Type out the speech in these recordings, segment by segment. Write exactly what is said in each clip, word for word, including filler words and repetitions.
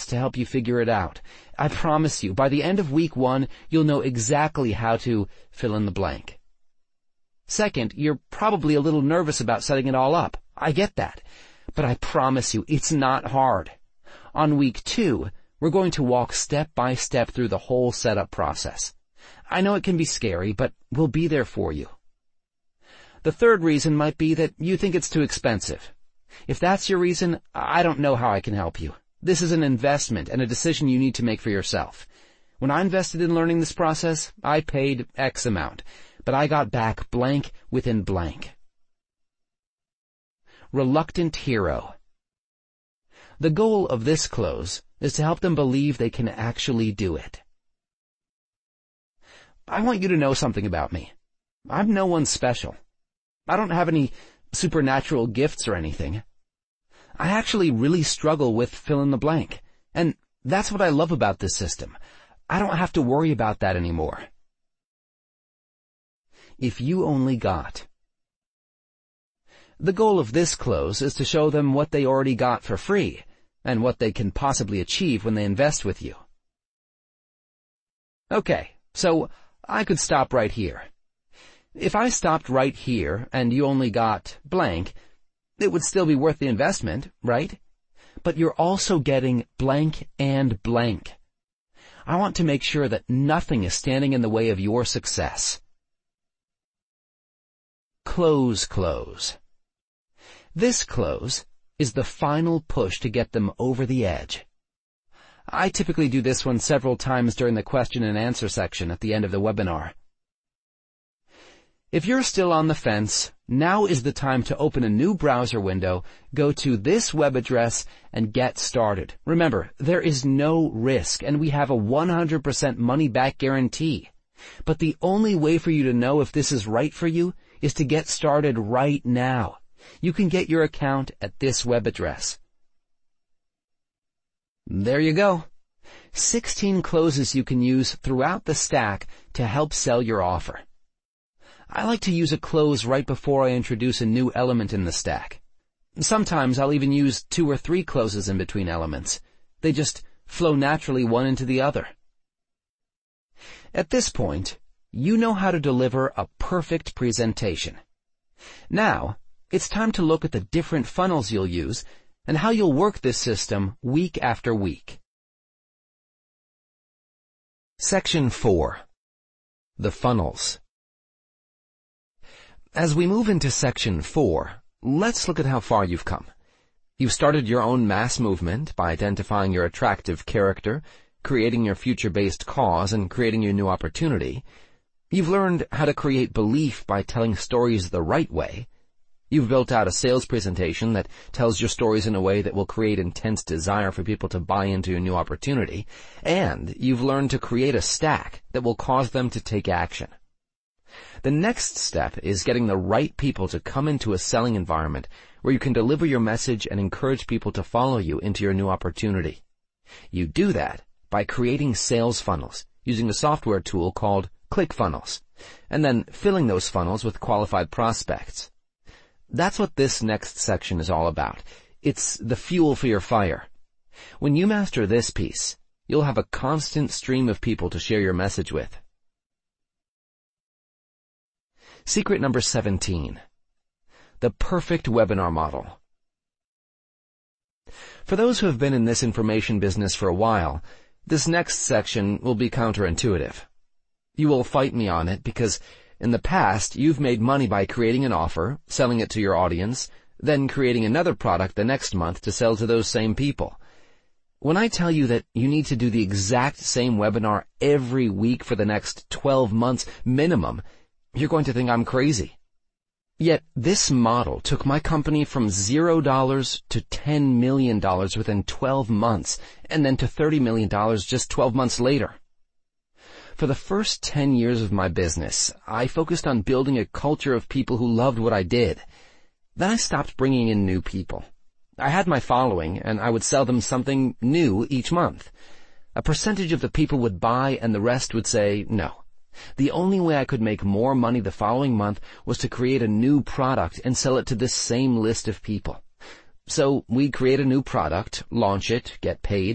to help you figure it out. I promise you, by the end of week one, you'll know exactly how to fill in the blank. Second, you're probably a little nervous about setting it all up. I get that. But I promise you, it's not hard. On week two, we're going to walk step by step through the whole setup process. I know it can be scary, but we'll be there for you. The third reason might be that you think it's too expensive. If that's your reason, I don't know how I can help you. This is an investment and a decision you need to make for yourself. When I invested in learning this process, I paid X amount, but I got back blank within blank. Reluctant hero. The goal of this close is to help them believe they can actually do it. I want you to know something about me. I'm no one special. I don't have any supernatural gifts or anything. I actually really struggle with fill in the blank, and that's what I love about this system. I don't have to worry about that anymore. If you only got. The goal of this close is to show them what they already got for free, and what they can possibly achieve when they invest with you. Okay, so I could stop right here. If I stopped right here and you only got blank, it would still be worth the investment, right? But you're also getting blank and blank. I want to make sure that nothing is standing in the way of your success. Close close. This close is the final push to get them over the edge. I typically do this one several times during the question and answer section at the end of the webinar. If you're still on the fence, now is the time to open a new browser window, go to this web address, and get started. Remember, there is no risk, and we have a one hundred percent money-back guarantee. But the only way for you to know if this is right for you is to get started right now. You can get your account at this web address. There you go. sixteen closes you can use throughout the stack to help sell your offer. I like to use a close right before I introduce a new element in the stack. Sometimes I'll even use two or three closes in between elements. They just flow naturally one into the other. At this point, you know how to deliver a perfect presentation. Now, it's time to look at the different funnels you'll use and how you'll work this system week after week. Section four. The funnels. As we move into Section four, let's look at how far you've come. You've started your own mass movement by identifying your attractive character, creating your future-based cause, and creating your new opportunity. You've learned how to create belief by telling stories the right way. You've built out a sales presentation that tells your stories in a way that will create intense desire for people to buy into your new opportunity. And you've learned to create a stack that will cause them to take action. The next step is getting the right people to come into a selling environment where you can deliver your message and encourage people to follow you into your new opportunity. You do that by creating sales funnels using a software tool called ClickFunnels, and then filling those funnels with qualified prospects. That's what this next section is all about. It's the fuel for your fire. When you master this piece, you'll have a constant stream of people to share your message with. Secret number seventeen. The perfect webinar model. For those who have been in this information business for a while, this next section will be counterintuitive. You will fight me on it because in the past you've made money by creating an offer, selling it to your audience, then creating another product the next month to sell to those same people. When I tell you that you need to do the exact same webinar every week for the next twelve months minimum, you're going to think I'm crazy. Yet this model took my company from zero dollars to ten million dollars within twelve months, and then to thirty million dollars just twelve months later. For the first ten years of my business, I focused on building a culture of people who loved what I did. Then I stopped bringing in new people. I had my following, and I would sell them something new each month. A percentage of the people would buy, and the rest would say no. The only way I could make more money the following month was to create a new product and sell it to this same list of people. So we'd create a new product, launch it, get paid,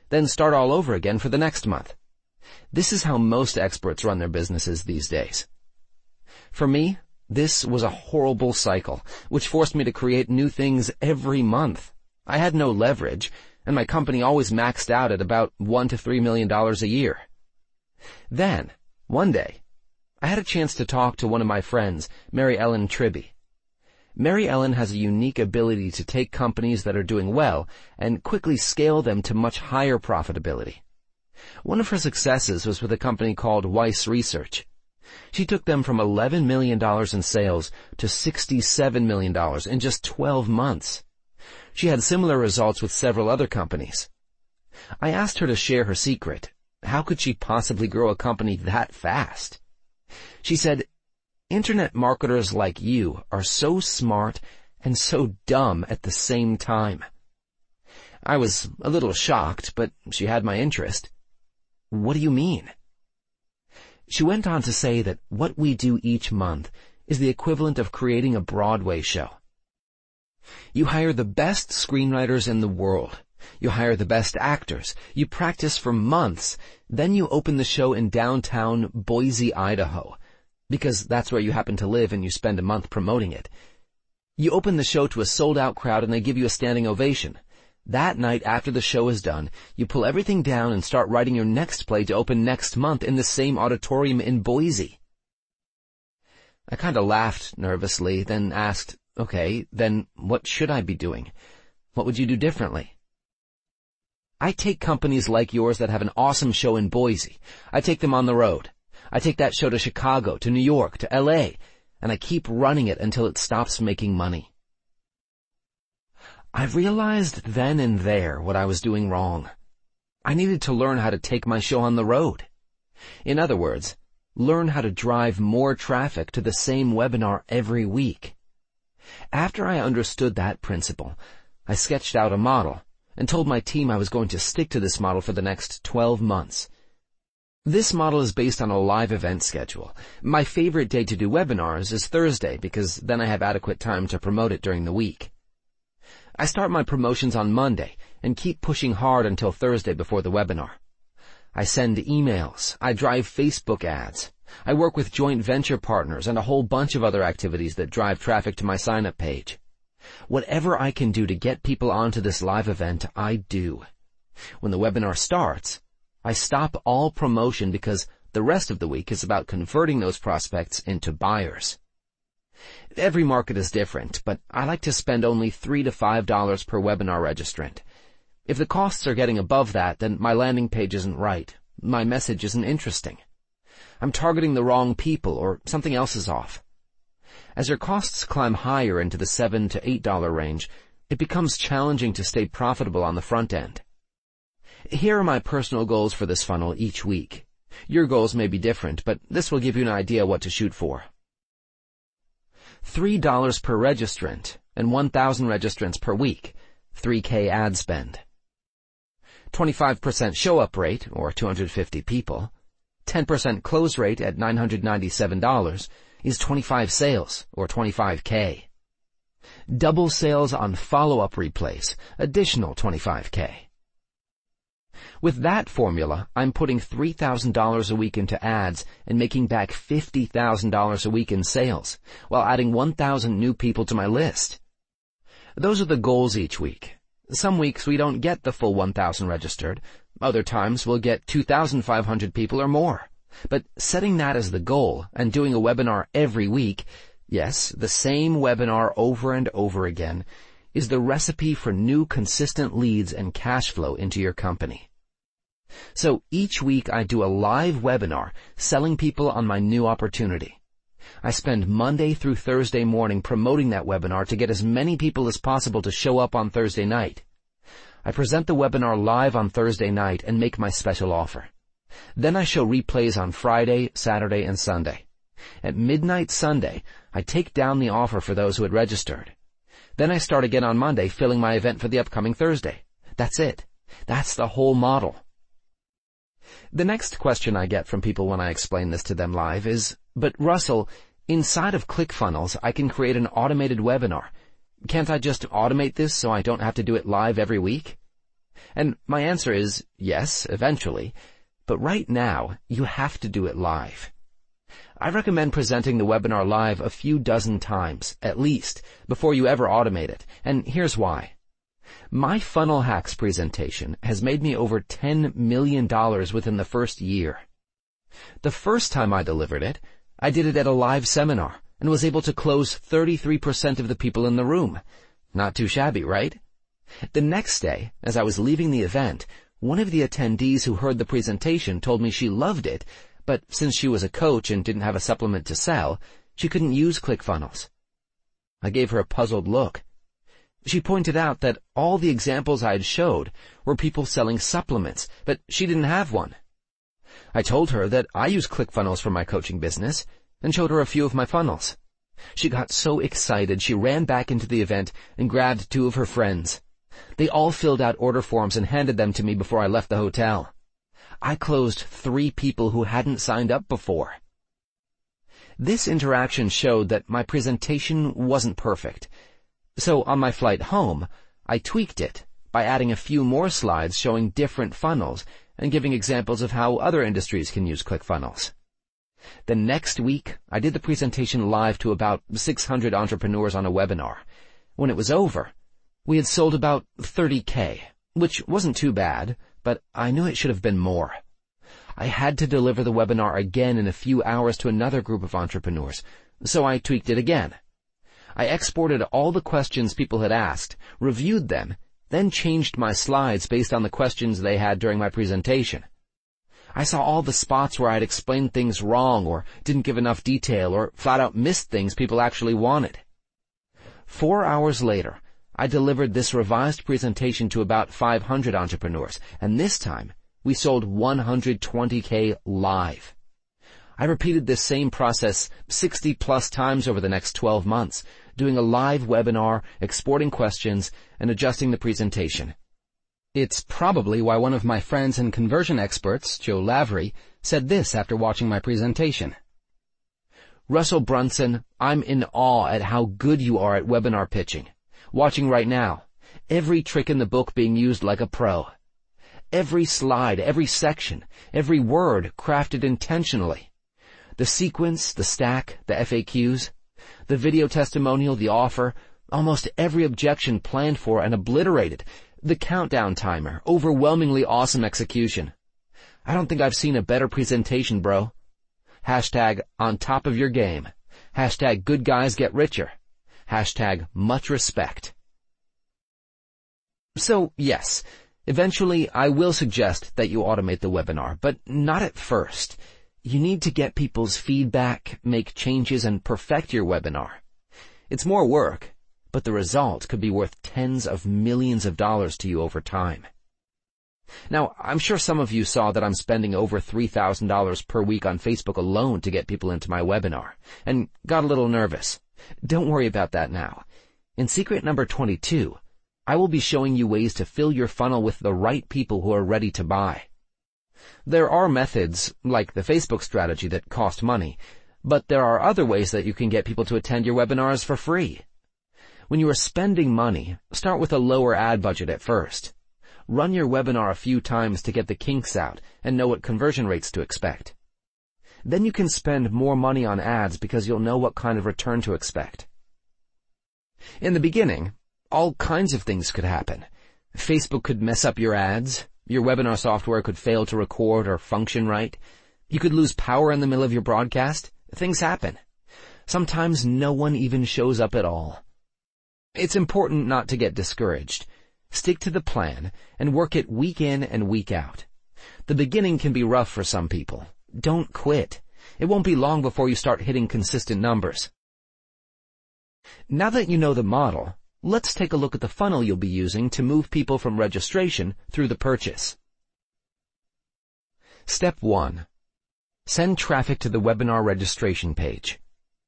then start all over again for the next month. This is how most experts run their businesses these days. For me, this was a horrible cycle, which forced me to create new things every month. I had no leverage, and my company always maxed out at about one to three million dollars a year. Then, one day, I had a chance to talk to one of my friends, Mary Ellen Tribby. Mary Ellen has a unique ability to take companies that are doing well and quickly scale them to much higher profitability. One of her successes was with a company called Weiss Research. She took them from eleven million dollars in sales to sixty-seven million dollars in just twelve months. She had similar results with several other companies. I asked her to share her secret. How could she possibly grow a company that fast? She said, "Internet marketers like you are so smart and so dumb at the same time." I was a little shocked, but she had my interest. "What do you mean?" She went on to say that what we do each month is the equivalent of creating a Broadway show. You hire the best screenwriters in the world. You hire the best actors. You practice for months. Then you open the show in downtown Boise, Idaho, because that's where you happen to live and you spend a month promoting it. You open the show to a sold-out crowd and they give you a standing ovation. That night after the show is done, you pull everything down and start writing your next play to open next month in the same auditorium in Boise. I kind of laughed nervously, then asked, "Okay, then what should I be doing? What would you do differently?" "I take companies like yours that have an awesome show in Boise. I take them on the road. I take that show to Chicago, to New York, to L A, and I keep running it until it stops making money." I realized then and there what I was doing wrong. I needed to learn how to take my show on the road. In other words, learn how to drive more traffic to the same webinar every week. After I understood that principle, I sketched out a model and told my team I was going to stick to this model for the next twelve months. This model is based on a live event schedule. My favorite day to do webinars is Thursday because then I have adequate time to promote it during the week. I start my promotions on Monday and keep pushing hard until Thursday before the webinar. I send emails. I drive Facebook ads. I work with joint venture partners and a whole bunch of other activities that drive traffic to my sign-up page. Whatever I can do to get people onto this live event, I do. When the webinar starts, I stop all promotion because the rest of the week is about converting those prospects into buyers. Every market is different, but I like to spend only three to five dollars per webinar registrant. If the costs are getting above that, then my landing page isn't right. My message isn't interesting. I'm targeting the wrong people, or something else is off. As your costs climb higher into the seven to eight dollar range, it becomes challenging to stay profitable on the front end. Here are my personal goals for this funnel each week. Your goals may be different, but this will give you an idea what to shoot for. three dollars per registrant and one thousand registrants per week, three K ad spend. twenty-five percent show-up rate, or two hundred fifty people, ten percent close rate at nine hundred ninety-seven dollars is twenty-five sales, or twenty-five K. Double sales on follow-up replays, additional twenty-five K. With that formula, I'm putting three thousand dollars a week into ads and making back fifty thousand dollars a week in sales, while adding one thousand new people to my list. Those are the goals each week. Some weeks we don't get the full one thousand registered. Other times we'll get two thousand five hundred people or more. But setting that as the goal and doing a webinar every week, yes, the same webinar over and over again, is the recipe for new consistent leads and cash flow into your company. So each week I do a live webinar selling people on my new opportunity. I spend Monday through Thursday morning promoting that webinar to get as many people as possible to show up on Thursday night. I present the webinar live on Thursday night and make my special offer. Then I show replays on Friday, Saturday, and Sunday. At midnight Sunday, I take down the offer for those who had registered. Then I start again on Monday, filling my event for the upcoming Thursday. That's it. That's the whole model. The next question I get from people when I explain this to them live is, "But Russell, inside of ClickFunnels, I can create an automated webinar. Can't I just automate this so I don't have to do it live every week?" And my answer is yes, eventually. But right now, you have to do it live. I recommend presenting the webinar live a few dozen times, at least, before you ever automate it. And here's why. My Funnel Hacks presentation has made me over ten million dollars within the first year. The first time I delivered it, I did it at a live seminar and was able to close thirty-three percent of the people in the room. Not too shabby, right? The next day, as I was leaving the event, one of the attendees who heard the presentation told me she loved it, but since she was a coach and didn't have a supplement to sell, she couldn't use ClickFunnels. I gave her a puzzled look. She pointed out that all the examples I had showed were people selling supplements, but she didn't have one. I told her that I use ClickFunnels for my coaching business and showed her a few of my funnels. She got so excited she ran back into the event and grabbed two of her friends. They all filled out order forms and handed them to me before I left the hotel. I closed three people who hadn't signed up before. This interaction showed that my presentation wasn't perfect. So on my flight home, I tweaked it by adding a few more slides showing different funnels and giving examples of how other industries can use ClickFunnels. The next week, I did the presentation live to about six hundred entrepreneurs on a webinar. When it was over, we had sold about thirty K, which wasn't too bad, but I knew it should have been more. I had to deliver the webinar again in a few hours to another group of entrepreneurs, so I tweaked it again. I exported all the questions people had asked, reviewed them, then changed my slides based on the questions they had during my presentation. I saw all the spots where I'd explained things wrong or didn't give enough detail or flat out missed things people actually wanted. Four hours later, I delivered this revised presentation to about five hundred entrepreneurs, and this time, we sold one hundred twenty K live. I repeated this same process sixty plus times over the next twelve months, doing a live webinar, exporting questions, and adjusting the presentation. It's probably why one of my friends and conversion experts, Joe Lavery, said this after watching my presentation. Russell Brunson, I'm in awe at how good you are at webinar pitching. Watching right now, every trick in the book being used like a pro. Every slide, every section, every word crafted intentionally. The sequence, the stack, the F A Qs, the video testimonial, the offer, almost every objection planned for and obliterated, the countdown timer, overwhelmingly awesome execution. I don't think I've seen a better presentation, bro. Hashtag on top of your game. Hashtag good guys get richer. Hashtag much respect. So, yes, eventually I will suggest that you automate the webinar, but not at first. You need to get people's feedback, make changes, and perfect your webinar. It's more work, but the result could be worth tens of millions of dollars to you over time. Now, I'm sure some of you saw that I'm spending over three thousand dollars per week on Facebook alone to get people into my webinar, and got a little nervous. Don't worry about that now. In secret number twenty-two, I will be showing you ways to fill your funnel with the right people who are ready to buy. There are methods, like the Facebook strategy, that cost money, but there are other ways that you can get people to attend your webinars for free. When you are spending money, start with a lower ad budget at first. Run your webinar a few times to get the kinks out and know what conversion rates to expect. Then you can spend more money on ads because you'll know what kind of return to expect. In the beginning, all kinds of things could happen. Facebook could mess up your ads. Your webinar software could fail to record or function right. You could lose power in the middle of your broadcast. Things happen. Sometimes no one even shows up at all. It's important not to get discouraged. Stick to the plan and work it week in and week out. The beginning can be rough for some people. Don't quit. It won't be long before you start hitting consistent numbers. Now that you know the model, let's take a look at the funnel you'll be using to move people from registration through the purchase. Step one. Send traffic to the webinar registration page.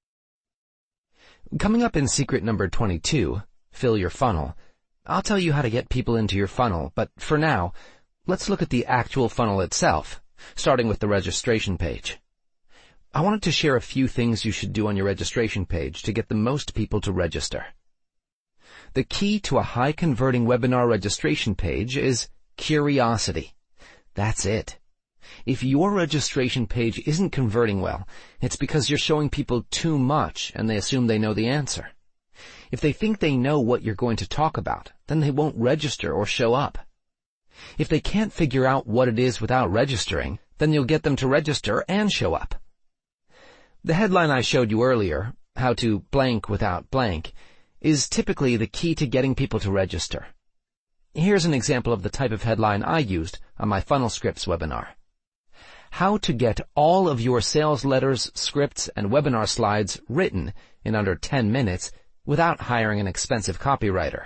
Coming up in secret number twenty-two, fill your funnel, I'll tell you how to get people into your funnel, but for now, let's look at the actual funnel itself, starting with the registration page. I wanted to share a few things you should do on your registration page to get the most people to register. The key to a high-converting webinar registration page is curiosity. That's it. If your registration page isn't converting well, it's because you're showing people too much and they assume they know the answer. If they think they know what you're going to talk about, then they won't register or show up. If they can't figure out what it is without registering, then you'll get them to register and show up. The headline I showed you earlier, how to blank without blank, is typically the key to getting people to register. Here's an example of the type of headline I used on my Funnel Scripts webinar. How to get all of your sales letters, scripts, and webinar slides written in under ten minutes without hiring an expensive copywriter.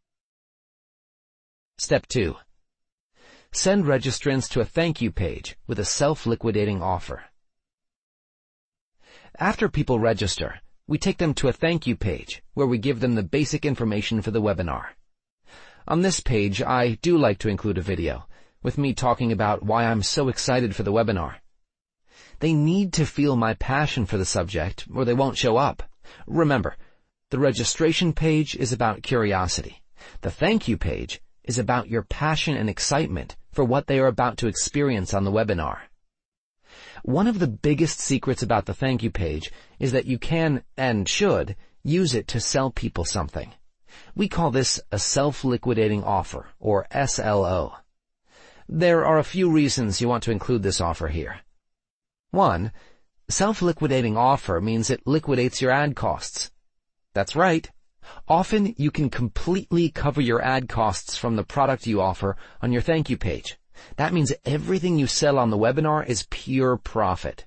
Step two. Send registrants to a thank you page with a self-liquidating offer. After people register, we take them to a thank you page where we give them the basic information for the webinar. On this page, I do like to include a video with me talking about why I'm so excited for the webinar. They need to feel my passion for the subject or they won't show up. Remember, the registration page is about curiosity. The thank you page is about your passion and excitement for what they are about to experience on the webinar. One of the biggest secrets about the thank you page is that you can, and should, use it to sell people something. We call this a self-liquidating offer, or S L O. There are a few reasons you want to include this offer here. One, self-liquidating offer means it liquidates your ad costs. That's right. Often you can completely cover your ad costs from the product you offer on your thank you page. That means everything you sell on the webinar is pure profit.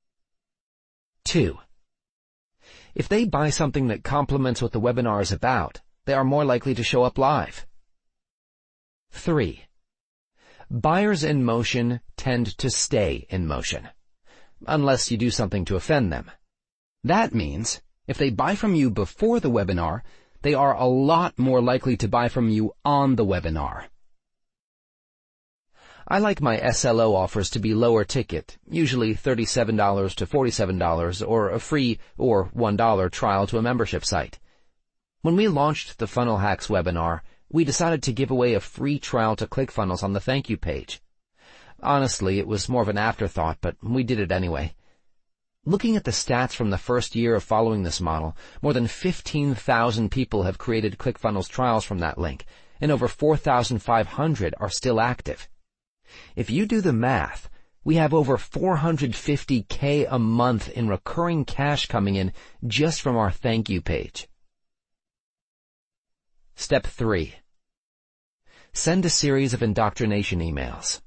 Two, if they buy something that complements what the webinar is about, they are more likely to show up live. Three, buyers in motion tend to stay in motion, unless you do something to offend them. That means if they buy from you before the webinar, they are a lot more likely to buy from you on the webinar. I like my S L O offers to be lower ticket, usually thirty-seven dollars to forty-seven dollars, or a free or one dollar trial to a membership site. When we launched the Funnel Hacks webinar, we decided to give away a free trial to ClickFunnels on the thank you page. Honestly, it was more of an afterthought, but we did it anyway. Looking at the stats from the first year of following this model, more than fifteen thousand people have created ClickFunnels trials from that link, and over four thousand five hundred are still active. If you do the math, we have over four hundred fifty thousand a month in recurring cash coming in just from our thank you page. Step three. Send a series of indoctrination emails.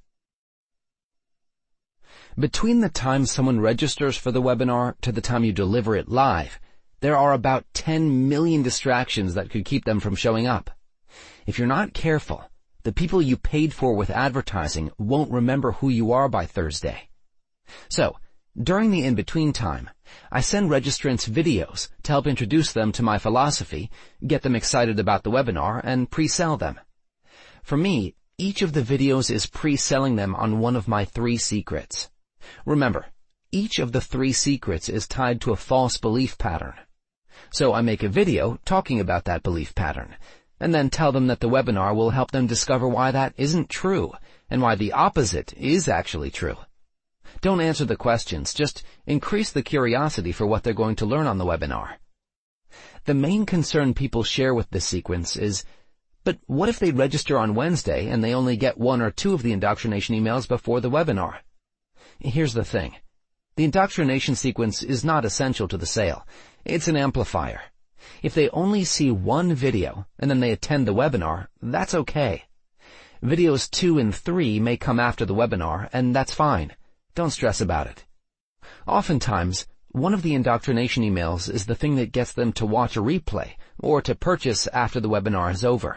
Between the time someone registers for the webinar to the time you deliver it live, there are about ten million distractions that could keep them from showing up. If you're not careful, the people you paid for with advertising won't remember who you are by Thursday. So, during the in-between time, I send registrants videos to help introduce them to my philosophy, get them excited about the webinar, and pre-sell them. For me, each of the videos is pre-selling them on one of my three secrets. Remember, each of the three secrets is tied to a false belief pattern. So I make a video talking about that belief pattern, and then tell them that the webinar will help them discover why that isn't true, and why the opposite is actually true. Don't answer the questions, just increase the curiosity for what they're going to learn on the webinar. The main concern people share with this sequence is, but what if they register on Wednesday and they only get one or two of the indoctrination emails before the webinar? Here's the thing. The indoctrination sequence is not essential to the sale. It's an amplifier. If they only see one video and then they attend the webinar, that's okay. Videos two and three may come after the webinar, and that's fine. Don't stress about it. Oftentimes, one of the indoctrination emails is the thing that gets them to watch a replay or to purchase after the webinar is over.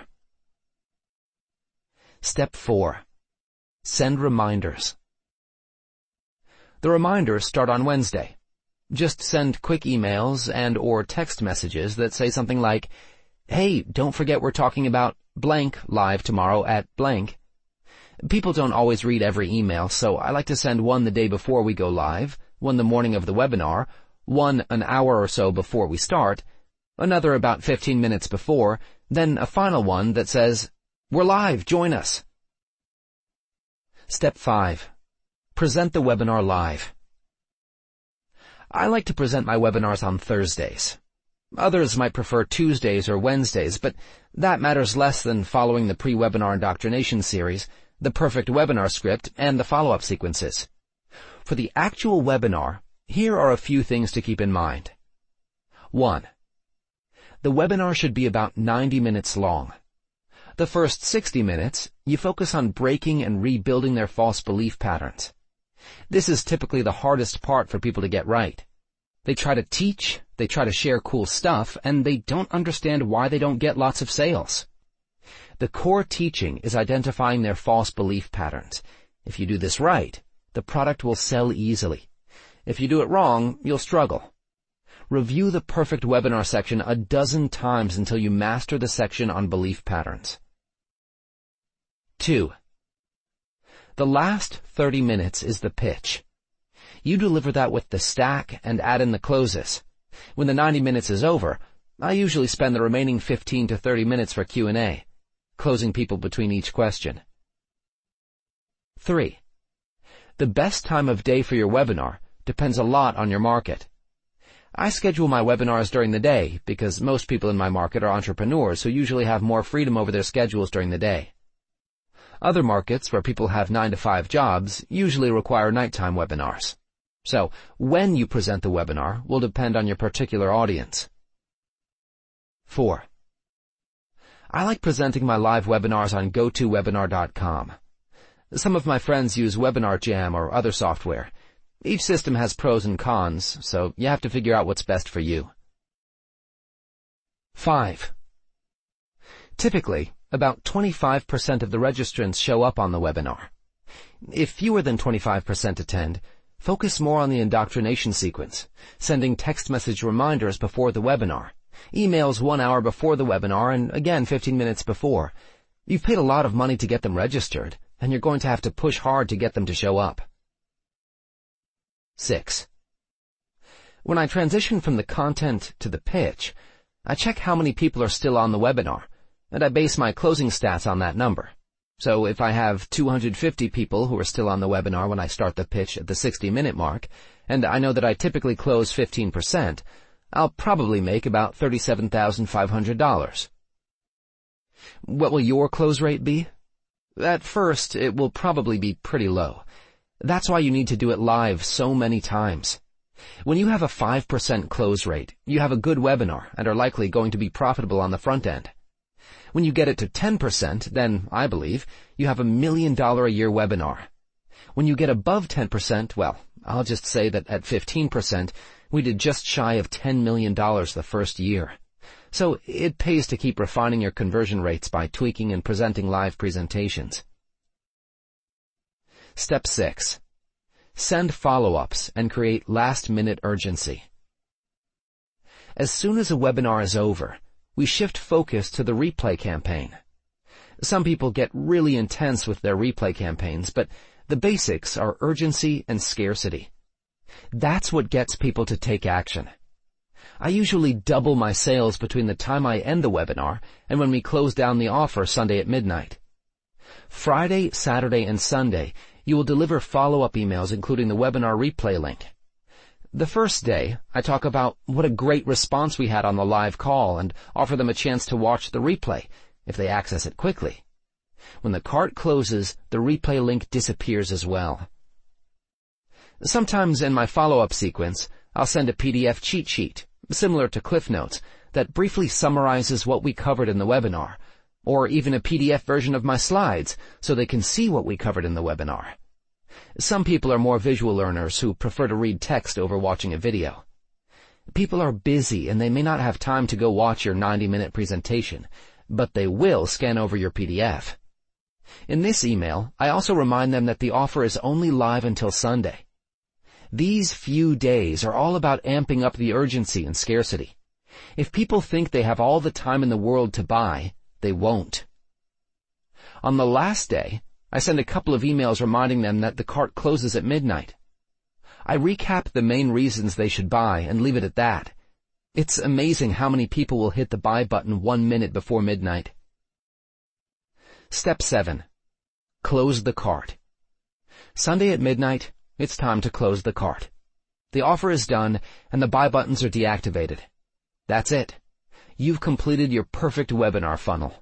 Step four. Send reminders. The reminders start on Wednesday. Just send quick emails and or text messages that say something like, hey, don't forget we're talking about blank live tomorrow at blank. People don't always read every email, so I like to send one the day before we go live, one the morning of the webinar, one an hour or so before we start, another about fifteen minutes before, then a final one that says, we're live, join us. Step five. Present the webinar live. I like to present my webinars on Thursdays. Others might prefer Tuesdays or Wednesdays, but that matters less than following the pre-webinar indoctrination series, the perfect webinar script, and the follow-up sequences. For the actual webinar, here are a few things to keep in mind. One. The webinar should be about ninety minutes long. The first sixty minutes, you focus on breaking and rebuilding their false belief patterns. This is typically the hardest part for people to get right. They try to teach, they try to share cool stuff, and they don't understand why they don't get lots of sales. The core teaching is identifying their false belief patterns. If you do this right, the product will sell easily. If you do it wrong, you'll struggle. Review the perfect webinar section a dozen times until you master the section on belief patterns. Two. The last thirty minutes is the pitch. You deliver that with the stack and add in the closes. When the ninety minutes is over, I usually spend the remaining fifteen to thirty minutes for Q and A, closing people between each question. Three. The best time of day for your webinar depends a lot on your market. I schedule my webinars during the day because most people in my market are entrepreneurs who usually have more freedom over their schedules during the day. Other markets where people have nine to five jobs usually require nighttime webinars. So, when you present the webinar will depend on your particular audience. Four. I like presenting my live webinars on go to webinar dot com. Some of my friends use Webinar Jam or other software. Each system has pros and cons, so you have to figure out what's best for you. Five. Typically, about twenty-five percent of the registrants show up on the webinar. If fewer than twenty-five percent attend, focus more on the indoctrination sequence, sending text message reminders before the webinar, emails one hour before the webinar, and again fifteen minutes before. You've paid a lot of money to get them registered, and you're going to have to push hard to get them to show up. Six. When I transition from the content to the pitch, I check how many people are still on the webinar, and I base my closing stats on that number. So if I have two hundred fifty people who are still on the webinar when I start the pitch at the sixty minute mark, and I know that I typically close fifteen percent, I'll probably make about thirty-seven thousand five hundred dollars. What will your close rate be? At first, it will probably be pretty low. That's why you need to do it live so many times. When you have a five percent close rate, you have a good webinar and are likely going to be profitable on the front end. When you get it to ten percent, then, I believe, you have a million dollar a year webinar. When you get above ten percent, well, I'll just say that at fifteen percent, we did just shy of ten million dollars the first year. So it pays to keep refining your conversion rates by tweaking and presenting live presentations. Step six. Send follow-ups and create last-minute urgency. As soon as a webinar is over, we shift focus to the replay campaign. Some people get really intense with their replay campaigns, but the basics are urgency and scarcity. That's what gets people to take action. I usually double my sales between the time I end the webinar and when we close down the offer Sunday at midnight. Friday, Saturday, and Sunday, you will deliver follow-up emails including the webinar replay link. The first day, I talk about what a great response we had on the live call and offer them a chance to watch the replay, if they access it quickly. When the cart closes, the replay link disappears as well. Sometimes in my follow-up sequence, I'll send a P D F cheat sheet, similar to Cliff Notes, that briefly summarizes what we covered in the webinar, or even a P D F version of my slides so they can see what we covered in the webinar. Some people are more visual learners who prefer to read text over watching a video. People are busy and they may not have time to go watch your ninety minute presentation, but they will scan over your P D F. In this email, I also remind them that the offer is only live until Sunday. These few days are all about amping up the urgency and scarcity. If people think they have all the time in the world to buy, they won't. On the last day, I send a couple of emails reminding them that the cart closes at midnight. I recap the main reasons they should buy and leave it at that. It's amazing how many people will hit the buy button one minute before midnight. Step seven. Close the cart. Sunday at midnight, it's time to close the cart. The offer is done and the buy buttons are deactivated. That's it. You've completed your perfect webinar funnel.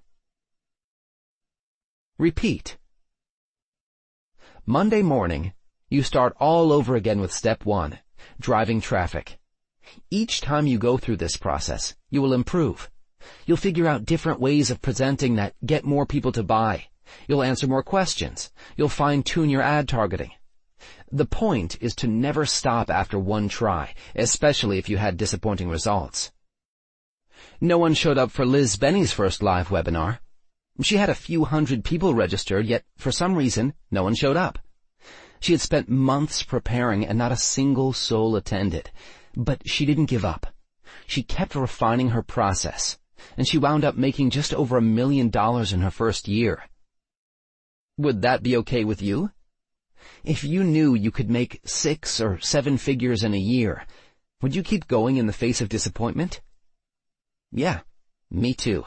Repeat. Monday morning, you start all over again with step one, driving traffic. Each time you go through this process, you will improve. You'll figure out different ways of presenting that get more people to buy. You'll answer more questions. You'll fine-tune your ad targeting. The point is to never stop after one try, especially if you had disappointing results. No one showed up for Liz Benny's first live webinar. She had a few hundred people registered, yet for some reason, no one showed up. She had spent months preparing and not a single soul attended. But she didn't give up. She kept refining her process, and she wound up making just over a million dollars in her first year. Would that be okay with you? If you knew you could make six or seven figures in a year, would you keep going in the face of disappointment? Yeah, me too.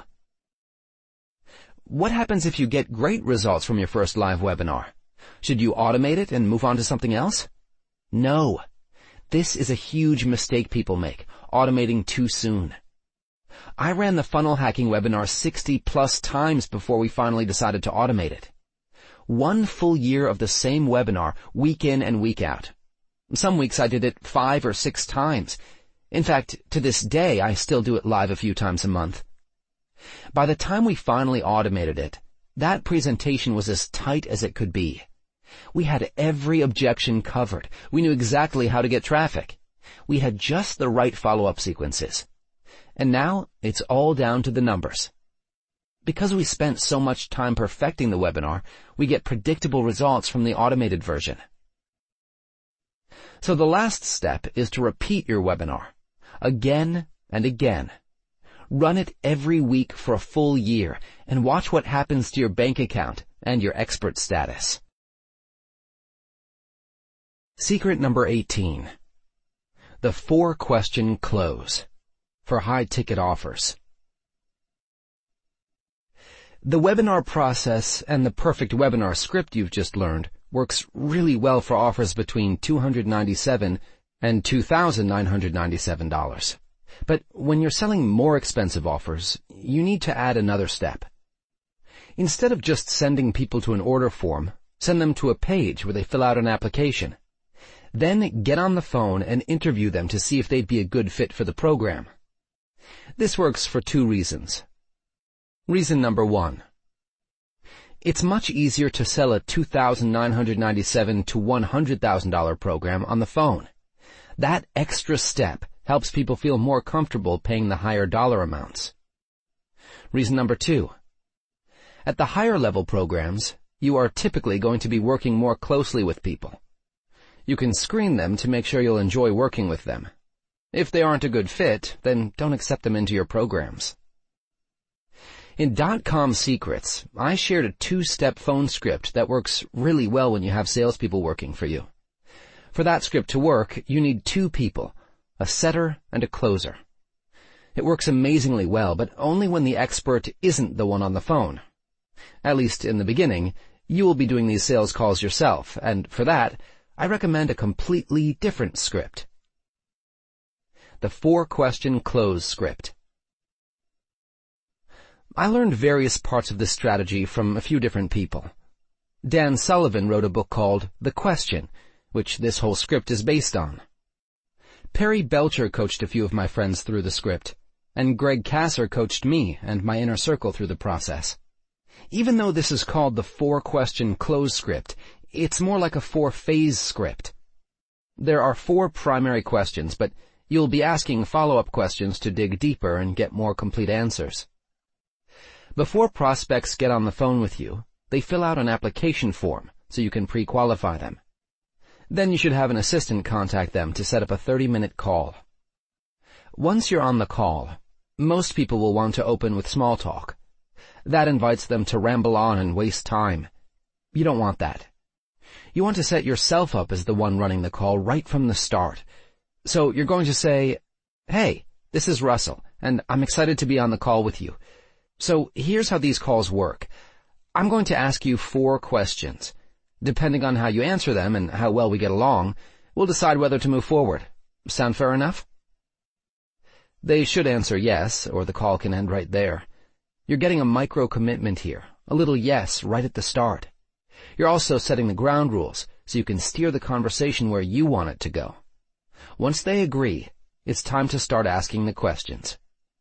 What happens if you get great results from your first live webinar? Should you automate it and move on to something else? No. This is a huge mistake people make, automating too soon. I ran the funnel hacking webinar sixty plus times before we finally decided to automate it. One full year of the same webinar, week in and week out. Some weeks I did it five or six times. In fact, to this day, I still do it live a few times a month. By the time we finally automated it, that presentation was as tight as it could be. We had every objection covered. We knew exactly how to get traffic. We had just the right follow-up sequences. And now, it's all down to the numbers. Because we spent so much time perfecting the webinar, we get predictable results from the automated version. So the last step is to repeat your webinar, again and again. Run it every week for a full year, and watch what happens to your bank account and your expert status. Secret number eighteen. The four-question close for high-ticket offers. The webinar process and the perfect webinar script you've just learned works really well for offers between two hundred ninety-seven dollars and two thousand nine hundred ninety-seven dollars. But when you're selling more expensive offers, you need to add another step. Instead of just sending people to an order form, send them to a page where they fill out an application. Then get on the phone and interview them to see if they'd be a good fit for the program. This works for two reasons. Reason number one. It's much easier to sell a two thousand nine hundred ninety-seven dollars to one hundred thousand dollars program on the phone. That extra step helps people feel more comfortable paying the higher dollar amounts. Reason number two. At the higher level programs, you are typically going to be working more closely with people. You can screen them to make sure you'll enjoy working with them. If they aren't a good fit, then don't accept them into your programs. In dot-com Secrets, I shared a two-step phone script that works really well when you have salespeople working for you. For that script to work, you need two people, a setter and a closer. It works amazingly well, but only when the expert isn't the one on the phone. At least in the beginning, you will be doing these sales calls yourself, and for that, I recommend a completely different script. The four-question close script. I learned various parts of this strategy from a few different people. Dan Sullivan wrote a book called The Question, which this whole script is based on. Perry Belcher coached a few of my friends through the script, and Greg Kasser coached me and my inner circle through the process. Even though this is called the four-question close script, it's more like a four-phase script. There are four primary questions, but you'll be asking follow-up questions to dig deeper and get more complete answers. Before prospects get on the phone with you, they fill out an application form so you can pre-qualify them. Then you should have an assistant contact them to set up a thirty-minute call. Once you're on the call, most people will want to open with small talk. That invites them to ramble on and waste time. You don't want that. You want to set yourself up as the one running the call right from the start. So you're going to say, "Hey, this is Russell, and I'm excited to be on the call with you. So here's how these calls work. I'm going to ask you four questions. Depending on how you answer them and how well we get along, we'll decide whether to move forward. Sound fair enough? They should answer yes, or the call can end right there. You're getting a micro-commitment here, a little yes right at the start. You're also setting the ground rules so you can steer the conversation where you want it to go. Once they agree, it's time to start asking the questions.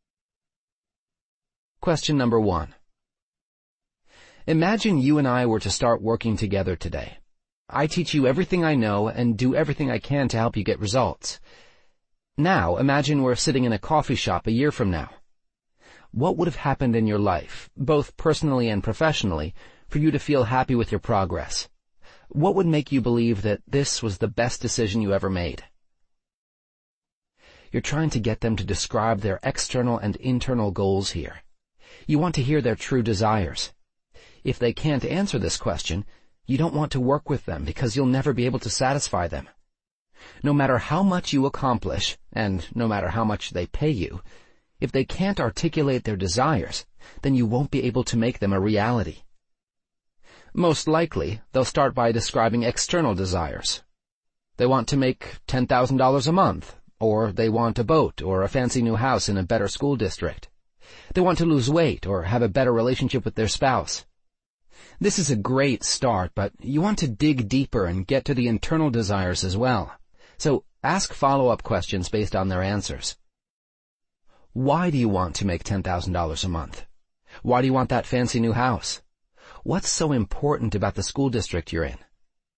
Question number one. Imagine you and I were to start working together today. I teach you everything I know and do everything I can to help you get results. Now, imagine we're sitting in a coffee shop a year from now. What would have happened in your life, both personally and professionally, for you to feel happy with your progress? What would make you believe that this was the best decision you ever made? You're trying to get them to describe their external and internal goals here. You want to hear their true desires. If they can't answer this question, you don't want to work with them because you'll never be able to satisfy them. No matter how much you accomplish, and no matter how much they pay you, if they can't articulate their desires, then you won't be able to make them a reality. Most likely, they'll start by describing external desires. They want to make ten thousand dollars a month, or they want a boat or a fancy new house in a better school district. They want to lose weight or have a better relationship with their spouse. This is a great start, but you want to dig deeper and get to the internal desires as well. So ask follow-up questions based on their answers. Why do you want to make ten thousand dollars a month? Why do you want that fancy new house? What's so important about the school district you're in?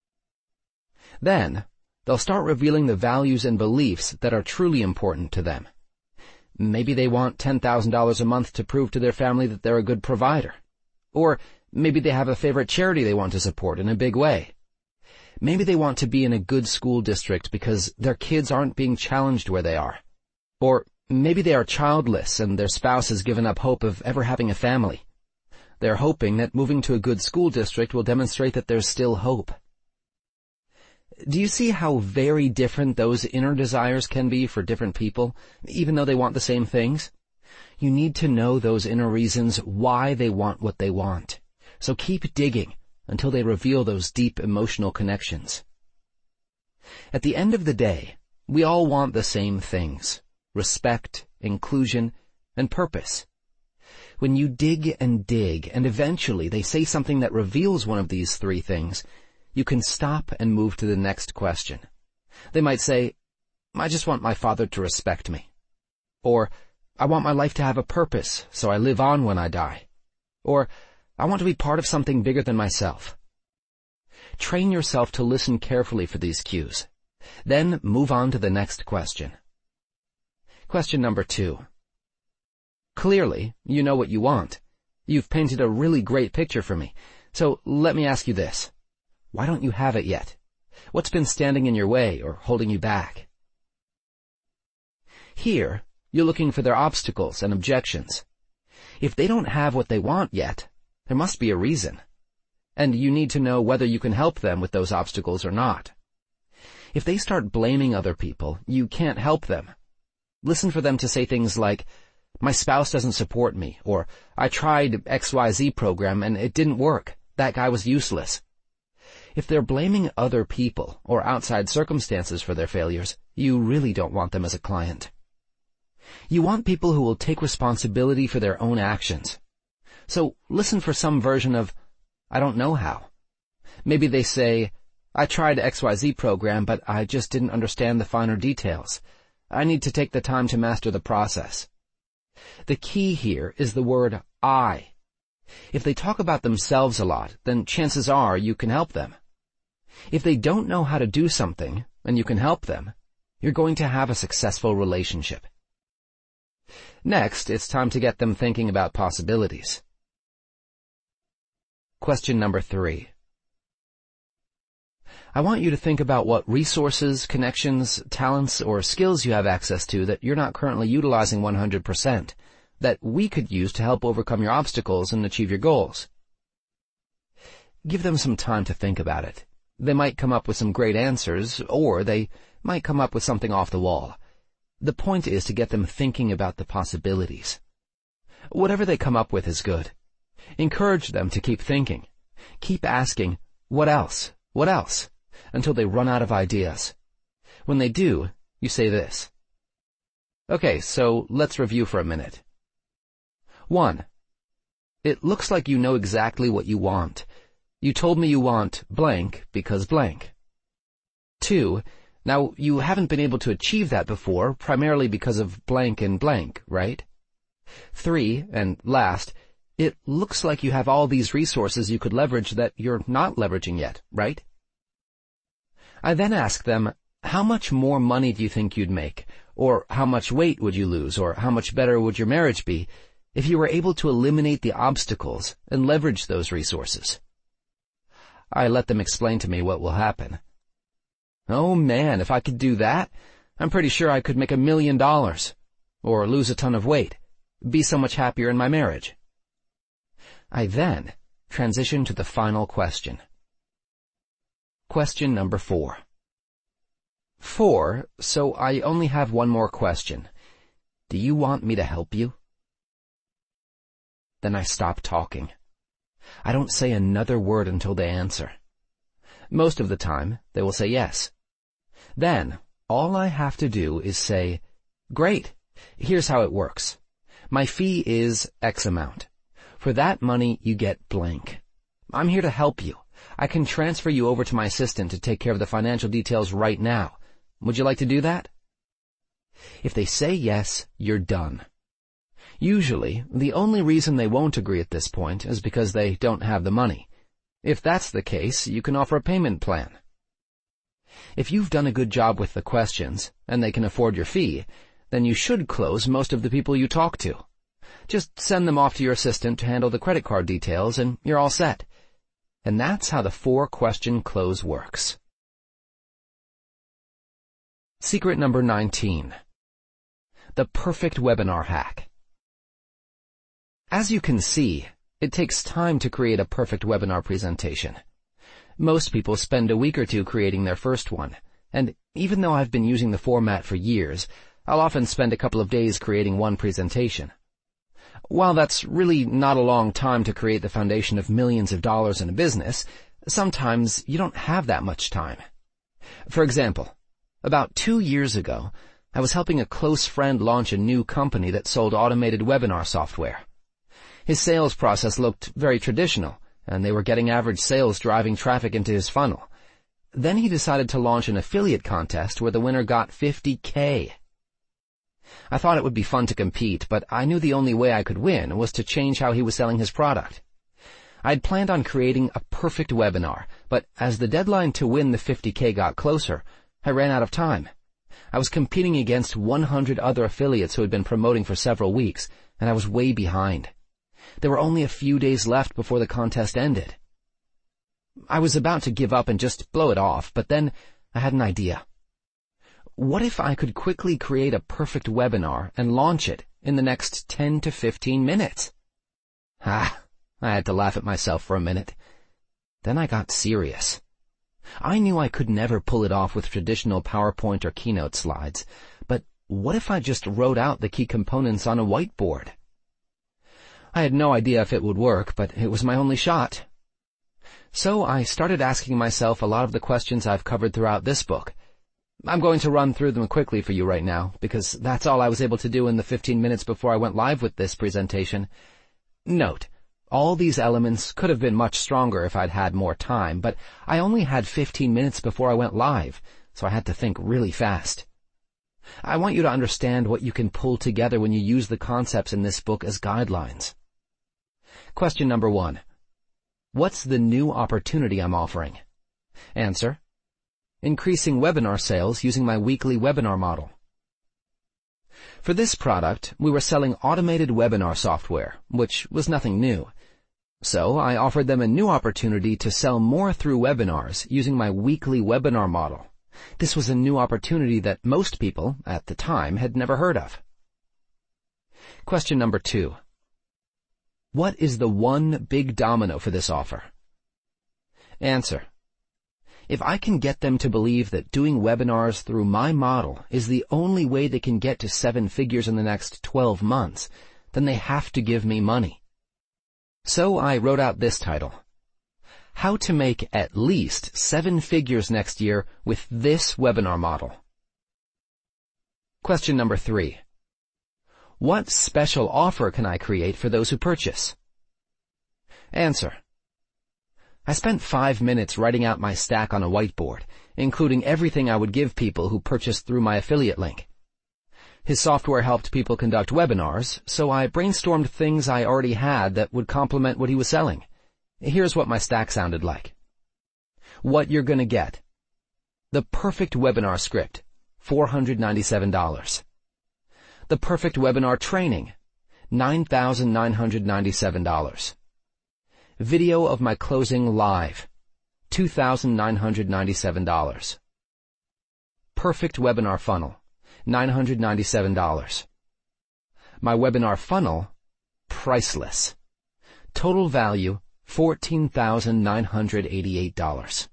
Then, they'll start revealing the values and beliefs that are truly important to them. Maybe they want ten thousand dollars a month to prove to their family that they're a good provider. Or maybe they have a favorite charity they want to support in a big way. Maybe they want to be in a good school district because their kids aren't being challenged where they are. Or maybe they are childless and their spouse has given up hope of ever having a family. They're hoping that moving to a good school district will demonstrate that there's still hope. Do you see how very different those inner desires can be for different people, even though they want the same things? You need to know those inner reasons why they want what they want. So keep digging until they reveal those deep emotional connections. At the end of the day, we all want the same things: respect, inclusion, and purpose. When you dig and dig, and eventually they say something that reveals one of these three things, you can stop and move to the next question. They might say, I just want my father to respect me. Or, I want my life to have a purpose, so I live on when I die. Or, I want to be part of something bigger than myself. Train yourself to listen carefully for these cues. Then move on to the next question. Question number two. Clearly, you know what you want. You've painted a really great picture for me. So let me ask you this. Why don't you have it yet? What's been standing in your way or holding you back? Here, you're looking for their obstacles and objections. If they don't have what they want yet, there must be a reason. And you need to know whether you can help them with those obstacles or not. If they start blaming other people, you can't help them. Listen for them to say things like, my spouse doesn't support me, or I tried X Y Z program and it didn't work. That guy was useless. If they're blaming other people or outside circumstances for their failures, you really don't want them as a client. You want people who will take responsibility for their own actions. So listen for some version of, I don't know how. Maybe they say, I tried X Y Z program, but I just didn't understand the finer details. I need to take the time to master the process. The key here is the word I. If they talk about themselves a lot, then chances are you can help them. If they don't know how to do something, and you can help them, you're going to have a successful relationship. Next, it's time to get them thinking about possibilities. Question number three. I want you to think about what resources, connections, talents, or skills you have access to that you're not currently utilizing one hundred percent, that we could use to help overcome your obstacles and achieve your goals. Give them some time to think about it. They might come up with some great answers, or they might come up with something off the wall. The point is to get them thinking about the possibilities. Whatever they come up with is good. Encourage them to keep thinking. Keep asking, what else? What else? Until they run out of ideas. When they do, you say this. Okay, so let's review for a minute. One. It looks like you know exactly what you want. You told me you want blank because blank. Two. Now, you haven't been able to achieve that before, primarily because of blank and blank, right? Three, and last, it looks like you have all these resources you could leverage that you're not leveraging yet, right? I then ask them, how much more money do you think you'd make? Or how much weight would you lose? Or how much better would your marriage be if you were able to eliminate the obstacles and leverage those resources? I let them explain to me what will happen. Oh man, if I could do that, I'm pretty sure I could make a million dollars, or lose a ton of weight, be so much happier in my marriage. I then transition to the final question. Question number four. Four, so I only have one more question. Do you want me to help you? Then I stop talking. I don't say another word until they answer. Most of the time, they will say yes. Then, all I have to do is say, great, here's how it works. My fee is X amount. For that money, you get blank. I'm here to help you. I can transfer you over to my assistant to take care of the financial details right now. Would you like to do that? If they say yes, you're done. Usually, the only reason they won't agree at this point is because they don't have the money. If that's the case, you can offer a payment plan. If you've done a good job with the questions, and they can afford your fee, then you should close most of the people you talk to. Just send them off to your assistant to handle the credit card details, and you're all set. And that's how the four-question close works. Secret number nineteen. The perfect webinar hack. As you can see, it takes time to create a perfect webinar presentation. Most people spend a week or two creating their first one, and even though I've been using the format for years, I'll often spend a couple of days creating one presentation. While that's really not a long time to create the foundation of millions of dollars in a business, sometimes you don't have that much time. For example, about two years ago, I was helping a close friend launch a new company that sold automated webinar software. His sales process looked very traditional, and they were getting average sales driving traffic into his funnel. Then he decided to launch an affiliate contest where the winner got fifty K. I thought it would be fun to compete, but I knew the only way I could win was to change how he was selling his product. I'd planned on creating a perfect webinar, but as the deadline to win the fifty K got closer, I ran out of time. I was competing against one hundred other affiliates who had been promoting for several weeks, and I was way behind. There were only a few days left before the contest ended. I was about to give up and just blow it off, but then I had an idea. What if I could quickly create a perfect webinar and launch it in the next ten to fifteen minutes? Ah, I had to laugh at myself for a minute. Then I got serious. I knew I could never pull it off with traditional PowerPoint or Keynote slides, but what if I just wrote out the key components on a whiteboard? I had no idea if it would work, but it was my only shot. So I started asking myself a lot of the questions I've covered throughout this book. I'm going to run through them quickly for you right now, because that's all I was able to do in the fifteen minutes before I went live with this presentation. Note, all these elements could have been much stronger if I'd had more time, but I only had fifteen minutes before I went live, so I had to think really fast. I want you to understand what you can pull together when you use the concepts in this book as guidelines. Question number one. What's the new opportunity I'm offering? Answer. Increasing webinar sales using my weekly webinar model. For this product, we were selling automated webinar software, which was nothing new. So I offered them a new opportunity to sell more through webinars using my weekly webinar model. This was a new opportunity that most people, at the time, had never heard of. Question number two. What is the one big domino for this offer? Answer. If I can get them to believe that doing webinars through my model is the only way they can get to seven figures in the next twelve months, then they have to give me money. So I wrote out this title. How to make at least seven figures next year with this webinar model. Question number three. What special offer can I create for those who purchase? Answer. I spent five minutes writing out my stack on a whiteboard, including everything I would give people who purchased through my affiliate link. His software helped people conduct webinars, so I brainstormed things I already had that would complement what he was selling. Here's what my stack sounded like. What you're gonna get. The perfect webinar script, four hundred ninety-seven dollars. The perfect webinar training, nine thousand nine hundred ninety-seven dollars. Video of my closing live, two thousand nine hundred ninety-seven dollars. Perfect webinar funnel, nine hundred ninety-seven dollars. My webinar funnel, priceless. Total value, fourteen thousand nine hundred eighty-eight dollars.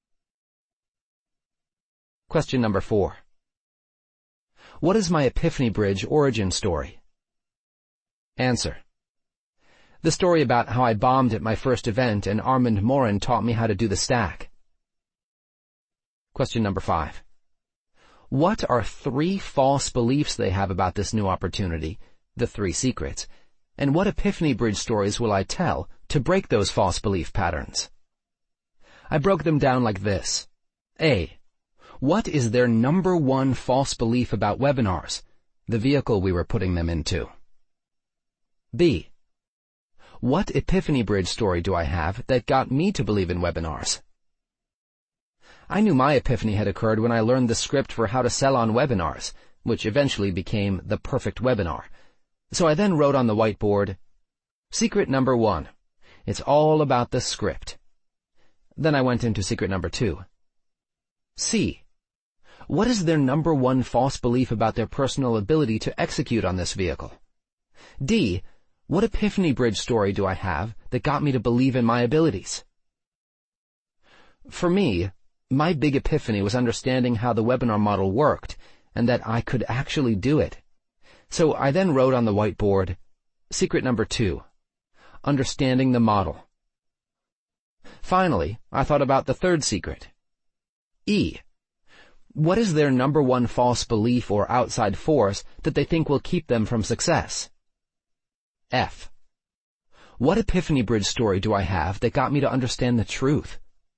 Question number four. What is my Epiphany Bridge origin story? Answer. The story about how I bombed at my first event and Armand Morin taught me how to do the stack. Question number five. What are three false beliefs they have about this new opportunity, the three secrets, and what Epiphany Bridge stories will I tell to break those false belief patterns? I broke them down like this. A. What is their number one false belief about webinars, the vehicle we were putting them into? B. What Epiphany Bridge story do I have that got me to believe in webinars? I knew my epiphany had occurred when I learned the script for how to sell on webinars, which eventually became the perfect webinar. So I then wrote on the whiteboard, secret number one, it's all about the script. Then I went into secret number two. C. What is their number one false belief about their personal ability to execute on this vehicle? D. What Epiphany Bridge story do I have that got me to believe in my abilities? For me, my big epiphany was understanding how the webinar model worked and that I could actually do it. So I then wrote on the whiteboard, secret number two, understanding the model. Finally, I thought about the third secret. E. What is their number one false belief or outside force that they think will keep them from success? F. What Epiphany Bridge story do I have that got me to understand the truth?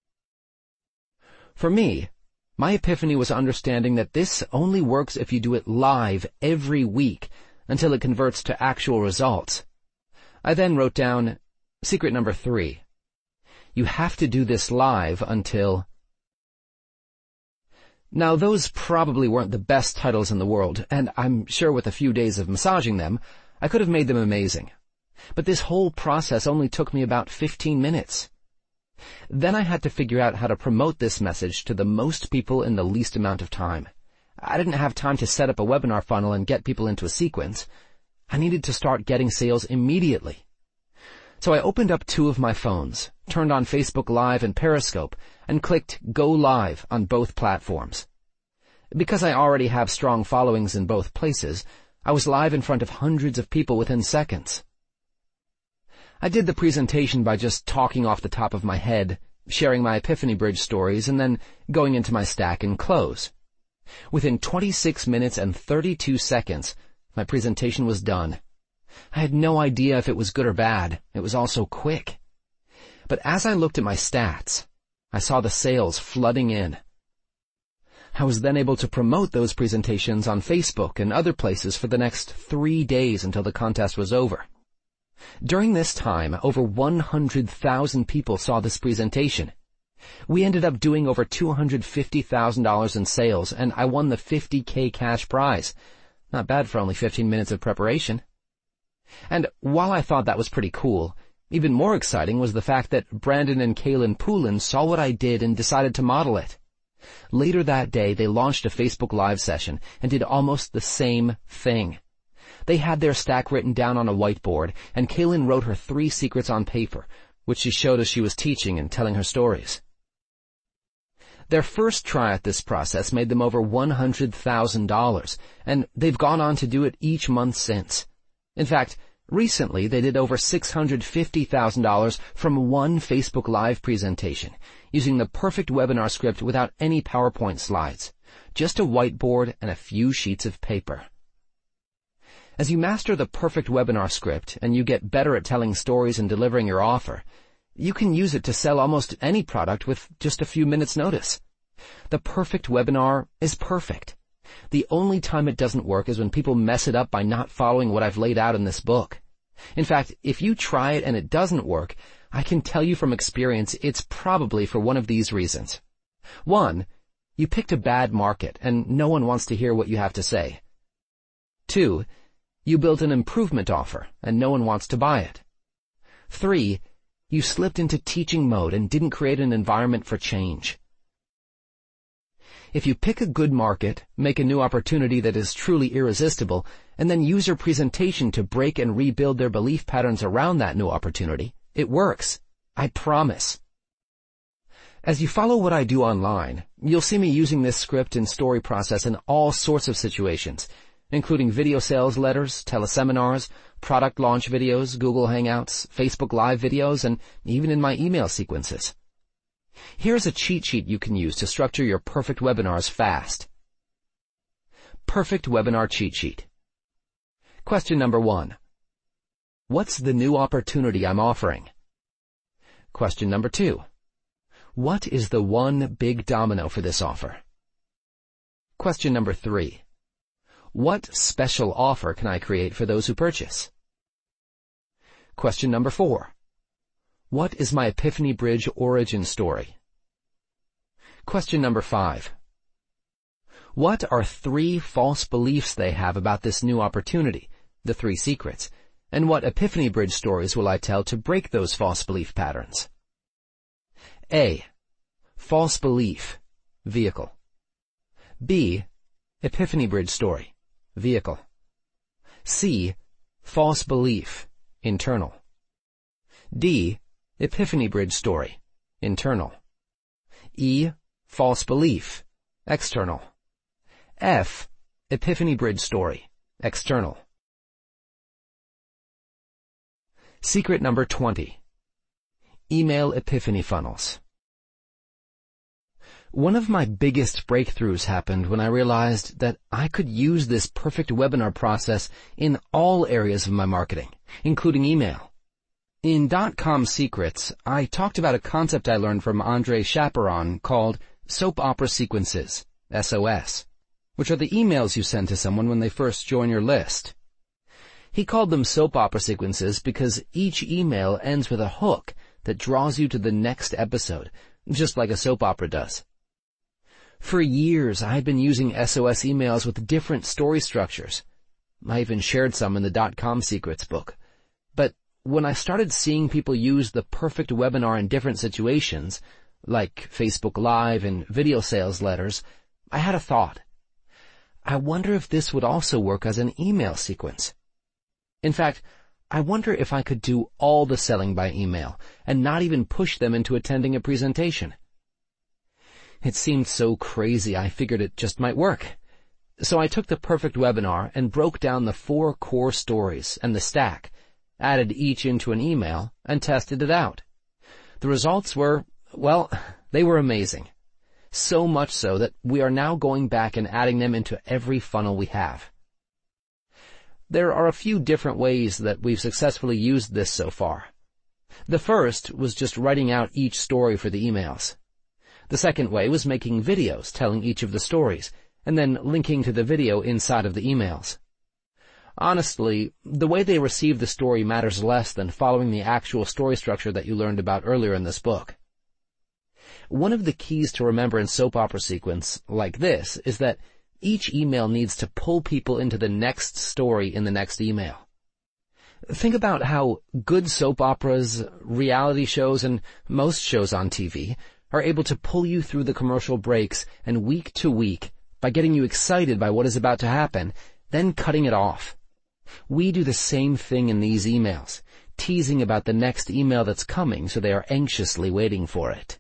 For me, my epiphany was understanding that this only works if you do it live every week until it converts to actual results. I then wrote down secret number three. You have to do this live until... Now, those probably weren't the best titles in the world, and I'm sure with a few days of massaging them, I could have made them amazing. But this whole process only took me about fifteen minutes. Then I had to figure out how to promote this message to the most people in the least amount of time. I didn't have time to set up a webinar funnel and get people into a sequence. I needed to start getting sales immediately. So I opened up two of my phones, turned on Facebook Live and Periscope, and clicked Go Live on both platforms. Because I already have strong followings in both places, I was live in front of hundreds of people within seconds. I did the presentation by just talking off the top of my head, sharing my Epiphany Bridge stories, and then going into my stack and close. Within twenty-six minutes and thirty-two seconds, my presentation was done. I had no idea if it was good or bad. It was all so quick. But as I looked at my stats, I saw the sales flooding in. I was then able to promote those presentations on Facebook and other places for the next three days until the contest was over. During this time, over one hundred thousand people saw this presentation. We ended up doing over two hundred fifty thousand dollars in sales, and I won the fifty K cash prize. Not bad for only fifteen minutes of preparation. And while I thought that was pretty cool, even more exciting was the fact that Brandon and Kaylin Poulin saw what I did and decided to model it. Later that day, they launched a Facebook Live session and did almost the same thing. They had their stack written down on a whiteboard, and Kaylin wrote her three secrets on paper, which she showed as she was teaching and telling her stories. Their first try at this process made them over one hundred thousand dollars, and they've gone on to do it each month since. In fact, Recently, they did over six hundred fifty thousand dollars from one Facebook Live presentation, using the perfect webinar script without any PowerPoint slides, just a whiteboard and a few sheets of paper. As you master the perfect webinar script and you get better at telling stories and delivering your offer, you can use it to sell almost any product with just a few minutes' notice. The perfect webinar is perfect. The only time it doesn't work is when people mess it up by not following what I've laid out in this book. In fact, if you try it and it doesn't work, I can tell you from experience it's probably for one of these reasons. One, you picked a bad market and no one wants to hear what you have to say. Two, you built an improvement offer and no one wants to buy it. Three, you slipped into teaching mode and didn't create an environment for change. If you pick a good market, make a new opportunity that is truly irresistible, and then use your presentation to break and rebuild their belief patterns around that new opportunity, it works. I promise. As you follow what I do online, you'll see me using this script and story process in all sorts of situations, including video sales letters, teleseminars, product launch videos, Google Hangouts, Facebook Live videos, and even in my email sequences. Here's a cheat sheet you can use to structure your perfect webinars fast. Perfect webinar cheat sheet. Question number one. What's the new opportunity I'm offering? Question number two. What is the one big domino for this offer? Question number three. What special offer can I create for those who purchase? Question number four. What is my Epiphany Bridge origin story? Question number five. What are three false beliefs they have about this new opportunity, the three secrets, and what Epiphany Bridge stories will I tell to break those false belief patterns? A. False belief, vehicle. B. Epiphany Bridge story, vehicle. C. False belief, internal. D. Epiphany Bridge story, internal. E. False belief, external. F. Epiphany Bridge story, external. Secret number twenty. Email epiphany funnels. One of my biggest breakthroughs happened when I realized that I could use this perfect webinar process in all areas of my marketing, including email. In Dot-Com Secrets, I talked about a concept I learned from Andre Chaperon called Soap Opera Sequences, S O S, which are the emails you send to someone when they first join your list. He called them soap opera sequences because each email ends with a hook that draws you to the next episode, just like a soap opera does. For years, I had been using S O S emails with different story structures. I even shared some in the Dot-Com Secrets book. But when I started seeing people use the perfect webinar in different situations, like Facebook Live and video sales letters, I had a thought. I wonder if this would also work as an email sequence. In fact, I wonder if I could do all the selling by email and not even push them into attending a presentation. It seemed so crazy I figured it just might work. So I took the perfect webinar and broke down the four core stories and the stack, added each into an email, and tested it out. The results were, well, they were amazing. So much so that we are now going back and adding them into every funnel we have. There are a few different ways that we've successfully used this so far. The first was just writing out each story for the emails. The second way was making videos telling each of the stories, and then linking to the video inside of the emails. Honestly, the way they receive the story matters less than following the actual story structure that you learned about earlier in this book. One of the keys to remember in soap opera sequence like this is that each email needs to pull people into the next story in the next email. Think about how good soap operas, reality shows, and most shows on T V are able to pull you through the commercial breaks and week to week by getting you excited by what is about to happen, then cutting it off. We do the same thing in these emails, teasing about the next email that's coming so they are anxiously waiting for it.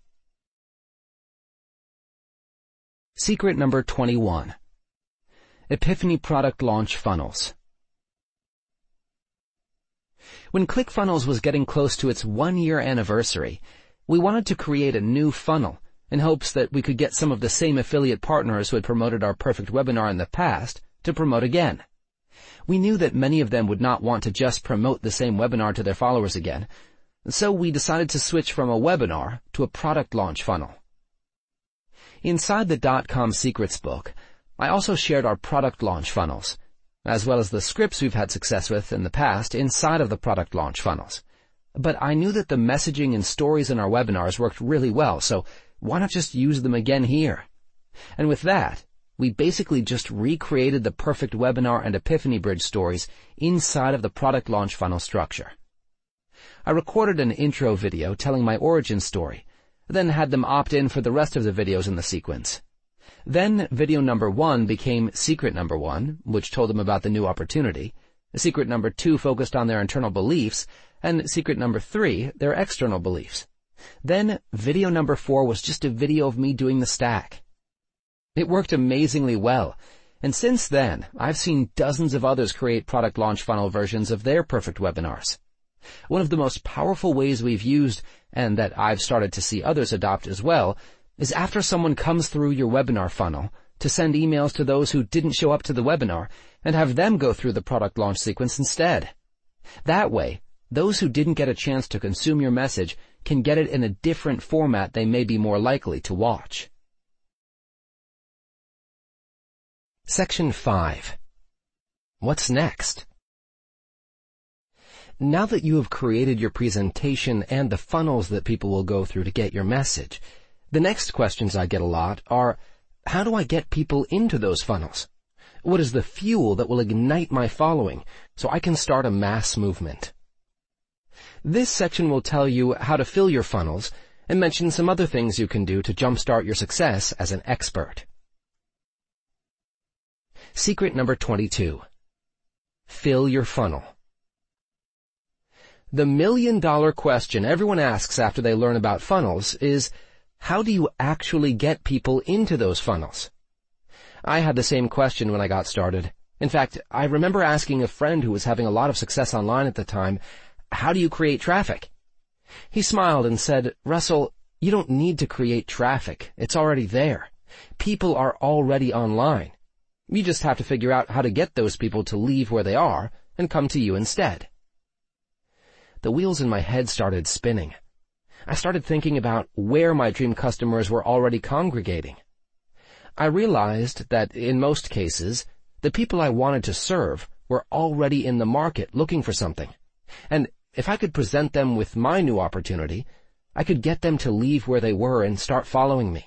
Secret number twenty-one. Epiphany Product Launch Funnels. When ClickFunnels was getting close to its one-year anniversary, we wanted to create a new funnel in hopes that we could get some of the same affiliate partners who had promoted our perfect webinar in the past to promote again. We knew that many of them would not want to just promote the same webinar to their followers again, so we decided to switch from a webinar to a product launch funnel. Inside the dot-com Secrets book, I also shared our product launch funnels, as well as the scripts we've had success with in the past inside of the product launch funnels. But I knew that the messaging and stories in our webinars worked really well, so why not just use them again here? And with that, we basically just recreated the perfect webinar and Epiphany Bridge stories inside of the product launch funnel structure. I recorded an intro video telling my origin story, then had them opt in for the rest of the videos in the sequence. Then video number one became secret number one, which told them about the new opportunity. Secret number two focused on their internal beliefs, and secret number three, their external beliefs. Then video number four was just a video of me doing the stack. It worked amazingly well, and since then, I've seen dozens of others create product launch funnel versions of their perfect webinars. One of the most powerful ways we've used, and that I've started to see others adopt as well, is after someone comes through your webinar funnel to send emails to those who didn't show up to the webinar and have them go through the product launch sequence instead. That way, those who didn't get a chance to consume your message can get it in a different format they may be more likely to watch. Section five. What's next? Now that you have created your presentation and the funnels that people will go through to get your message, the next questions I get a lot are, how do I get people into those funnels? What is the fuel that will ignite my following so I can start a mass movement? This section will tell you how to fill your funnels and mention some other things you can do to jumpstart your success as an expert. Secret number twenty-two. Fill your funnel. The million-dollar question everyone asks after they learn about funnels is, how do you actually get people into those funnels? I had the same question when I got started. In fact, I remember asking a friend who was having a lot of success online at the time, how do you create traffic? He smiled and said, Russell, you don't need to create traffic. It's already there. People are already online. You just have to figure out how to get those people to leave where they are and come to you instead. The wheels in my head started spinning. I started thinking about where my dream customers were already congregating. I realized that in most cases, the people I wanted to serve were already in the market looking for something. And if I could present them with my new opportunity, I could get them to leave where they were and start following me.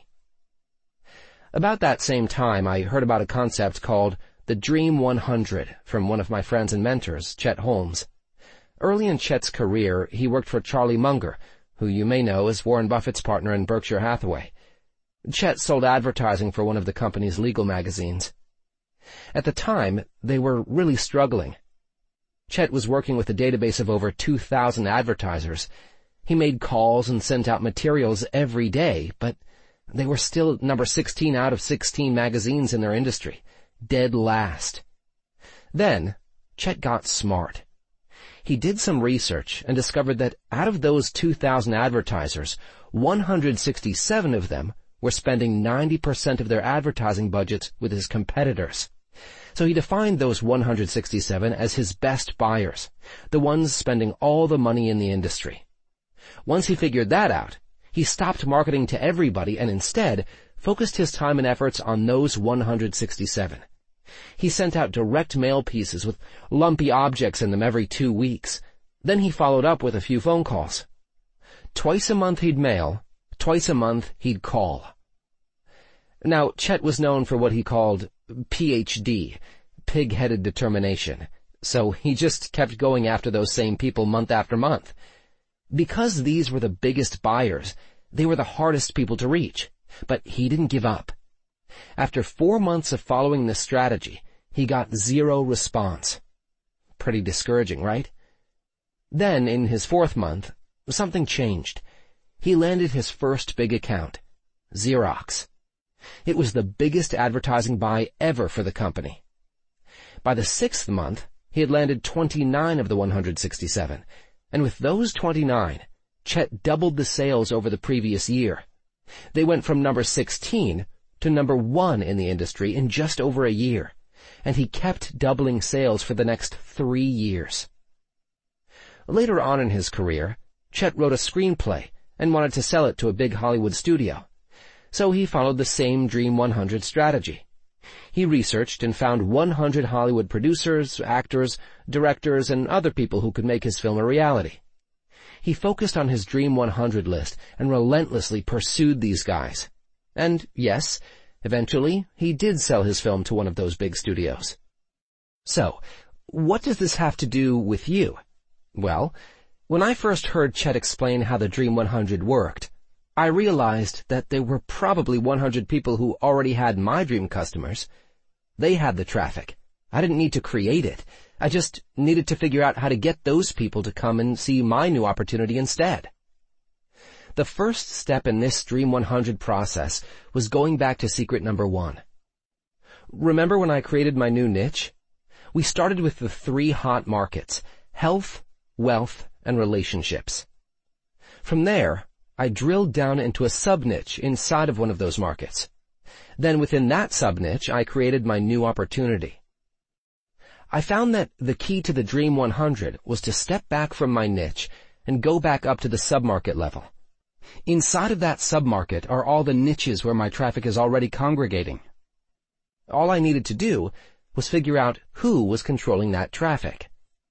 About that same time, I heard about a concept called the Dream one hundred from one of my friends and mentors, Chet Holmes. Early in Chet's career, he worked for Charlie Munger, who you may know as Warren Buffett's partner in Berkshire Hathaway. Chet sold advertising for one of the company's legal magazines. At the time, they were really struggling. Chet was working with a database of over two thousand advertisers. He made calls and sent out materials every day, but they were still number sixteen out of sixteen magazines in their industry, dead last. Then, Chet got smart. He did some research and discovered that out of those two thousand advertisers, one hundred sixty-seven of them were spending ninety percent of their advertising budgets with his competitors. So he defined those one hundred sixty-seven as his best buyers, the ones spending all the money in the industry. Once he figured that out, he stopped marketing to everybody and instead focused his time and efforts on those one hundred sixty-seven. He sent out direct mail pieces with lumpy objects in them every two weeks. Then he followed up with a few phone calls. Twice a month he'd mail, twice a month he'd call. Now, Chet was known for what he called P H D, pig-headed determination, so he just kept going after those same people month after month. Because these were the biggest buyers, they were the hardest people to reach, but he didn't give up. After four months of following this strategy, he got zero response. Pretty discouraging, right? Then, in his fourth month, something changed. He landed his first big account, Xerox. It was the biggest advertising buy ever for the company. By the sixth month, He had landed twenty-nine of the one hundred sixty-seven, and with those twenty-nine, Chet doubled the sales over the previous year. They went from number sixteen to number one in the industry in just over a year, and he kept doubling sales for the next three years. Later on in his career, Chet wrote a screenplay and wanted to sell it to a big Hollywood studio, so he followed the same Dream one hundred strategy. He researched and found one hundred Hollywood producers, actors, directors, and other people who could make his film a reality. He focused on his Dream one hundred list and relentlessly pursued these guys. And yes, eventually, he did sell his film to one of those big studios. So, what does this have to do with you? Well, when I first heard Chet explain how the Dream one hundred worked, I realized that there were probably one hundred people who already had my dream customers. They had the traffic. I didn't need to create it. I just needed to figure out how to get those people to come and see my new opportunity instead. The first step in this Dream one hundred process was going back to secret number one. Remember when I created my new niche? We started with the three hot markets: health, wealth, and relationships. From there, I drilled down into a sub-niche inside of one of those markets. Then within that sub-niche, I created my new opportunity. I found that the key to the Dream one hundred was to step back from my niche and go back up to the sub-market level. Inside of that sub-market are all the niches where my traffic is already congregating. All I needed to do was figure out who was controlling that traffic.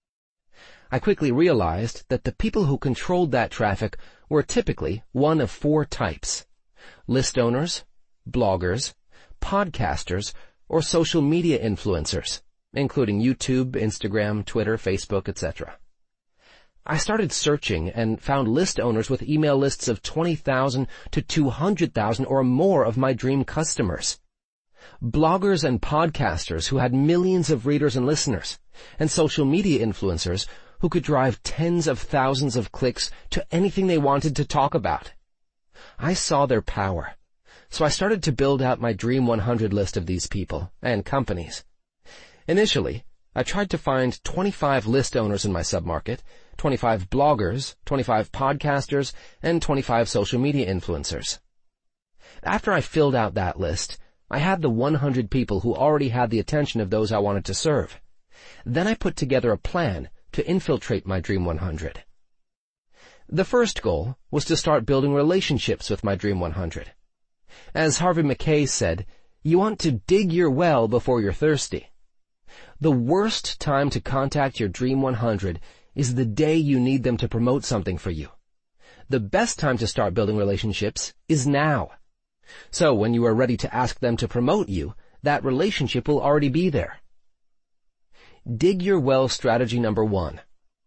I quickly realized that the people who controlled that traffic were typically one of four types: list owners, bloggers, podcasters, or social media influencers, including YouTube, Instagram, Twitter, Facebook, et cetera. I started searching and found list owners with email lists of twenty thousand to two hundred thousand or more of my dream customers. Bloggers and podcasters who had millions of readers and listeners, and social media influencers who could drive tens of thousands of clicks to anything they wanted to talk about. I saw their power, so I started to build out my Dream one hundred list of these people and companies. Initially, I tried to find twenty-five list owners in my submarket, twenty-five bloggers, twenty-five podcasters, and twenty-five social media influencers. After I filled out that list, I had the one hundred people who already had the attention of those I wanted to serve. Then I put together a plan to infiltrate my Dream one hundred. The first goal was to start building relationships with my Dream one hundred. As Harvey Mackay said, you want to dig your well before you're thirsty. The worst time to contact your Dream one hundred is the day you need them to promote something for you. The best time to start building relationships is now. So when you are ready to ask them to promote you, that relationship will already be there. Dig your well strategy number one.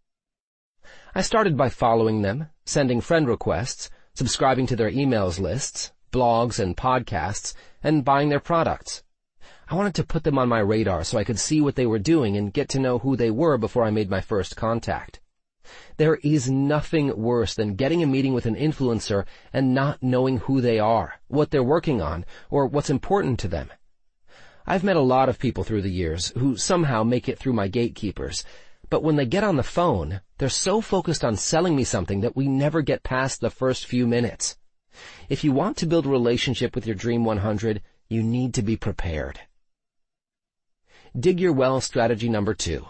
I started by following them, sending friend requests, subscribing to their emails lists, blogs and podcasts, and buying their products. I wanted to put them on my radar so I could see what they were doing and get to know who they were before I made my first contact. There is nothing worse than getting a meeting with an influencer and not knowing who they are, what they're working on, or what's important to them. I've met a lot of people through the years who somehow make it through my gatekeepers, but when they get on the phone, they're so focused on selling me something that we never get past the first few minutes. If you want to build a relationship with your Dream one hundred, you need to be prepared. Dig your well strategy number two.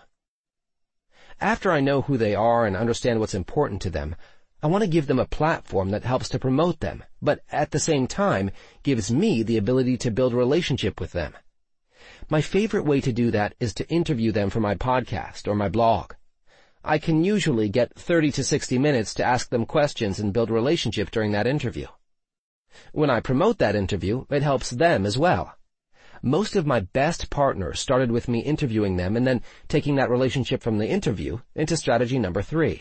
After I know who they are and understand what's important to them, I want to give them a platform that helps to promote them, but at the same time gives me the ability to build a relationship with them. My favorite way to do that is to interview them for my podcast or my blog. I can usually get thirty to sixty minutes to ask them questions and build a relationship during that interview. When I promote that interview, it helps them as well. Most of my best partners started with me interviewing them and then taking that relationship from the interview into strategy number three.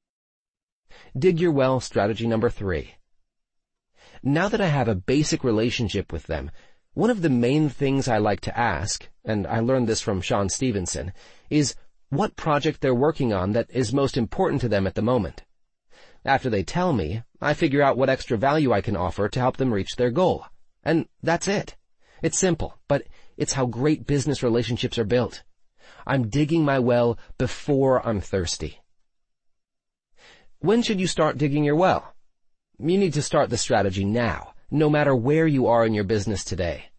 Dig your well strategy number three. Now that I have a basic relationship with them, one of the main things I like to ask, and I learned this from Sean Stevenson, is what project they're working on that is most important to them at the moment. After they tell me, I figure out what extra value I can offer to help them reach their goal. And that's it. It's simple, but it's how great business relationships are built. I'm digging my well before I'm thirsty. When should you start digging your well? You need to start the strategy now, no matter where you are in your business today.